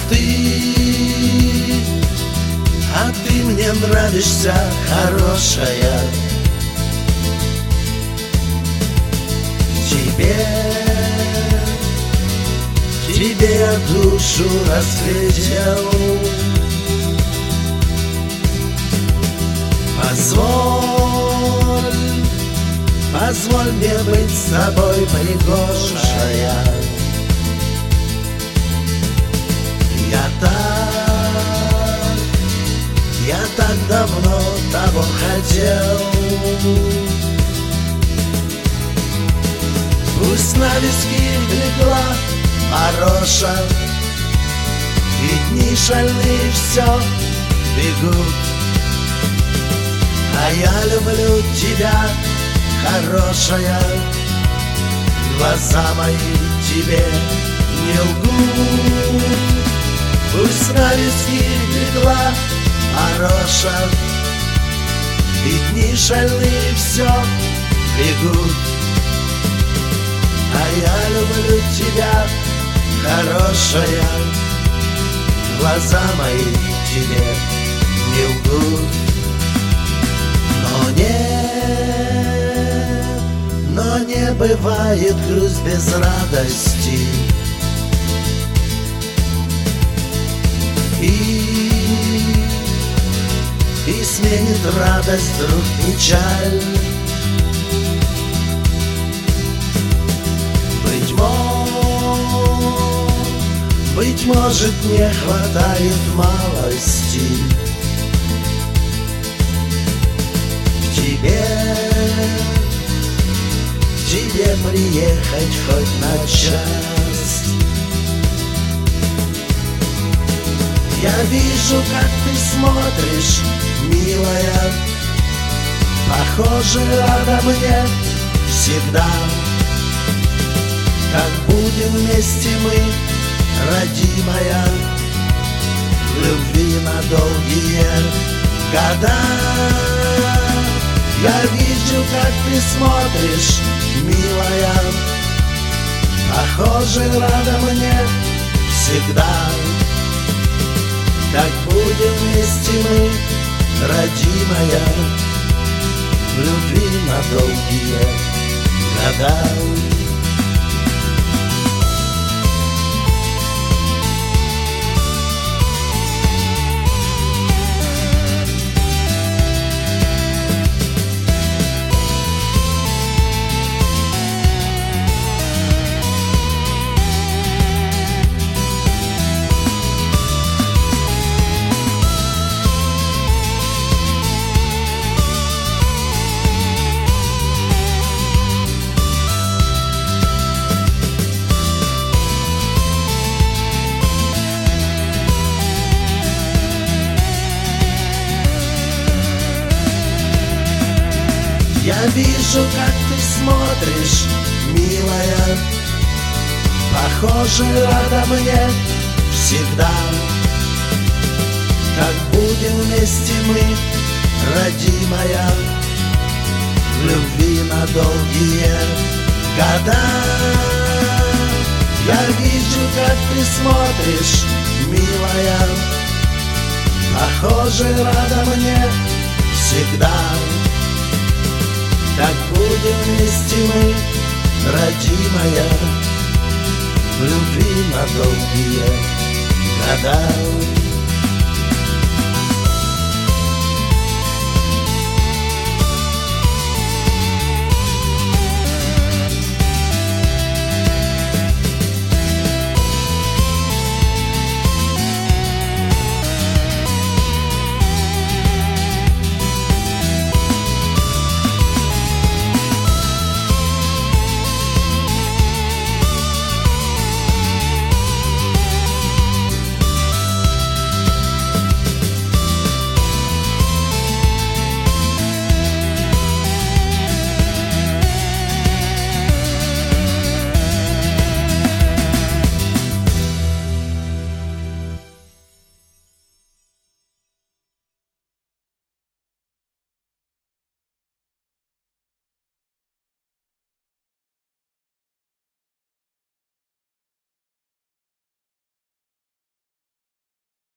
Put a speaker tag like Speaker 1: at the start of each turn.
Speaker 1: А ты мне нравишься, хорошая. Тебе я душу разглядел. Позволь мне быть с тобой, пригожая. Я так давно того хотел. Пусть на виски легла Ороша, и дни шальные все бегут. А я люблю тебя, хорошая. Глаза мои тебе не лгут. Пусть на виски легла Ороша, и дни шальные все бегут. А я люблю тебя, хорошая. Глаза мои тебе не лгут. Но не бывает грусть без радости. И сменит радость вдруг печаль. Быть может, не хватает малости к тебе приехать хоть на час. Я вижу, как ты смотришь, милая, похоже, рада мне всегда. Как будем вместе мы, родимая, в любви на долгие года. Я вижу, как ты смотришь, милая, похоже, рада мне всегда. Так будем вместе мы, родимая, в любви на долгие года. Я вижу, как ты смотришь, милая, похоже, рада мне всегда. Как будем вместе мы, родимая, в любви на долгие года. Я вижу, как ты смотришь, милая, похоже, рада мне всегда. Так будем вместе мы, родимая, в любви на долгие года.